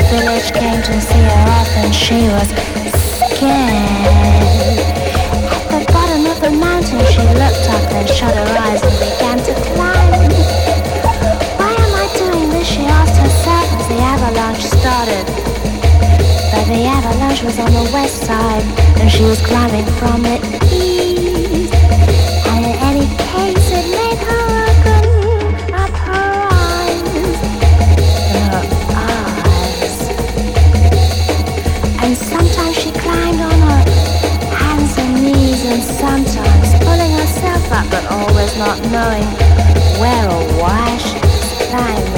village came to see her off and she was scared. At the bottom of the mountain she looked up, then shut her eyes and began to climb. Why am I doing this, she asked herself as the avalanche started. But the avalanche was on the west side and she was climbing from the east. And in any case it made her open up her eyes. And sometimes she climbed on her hands and knees, and sometimes pulling herself up, but always not knowing where or why she was climbing.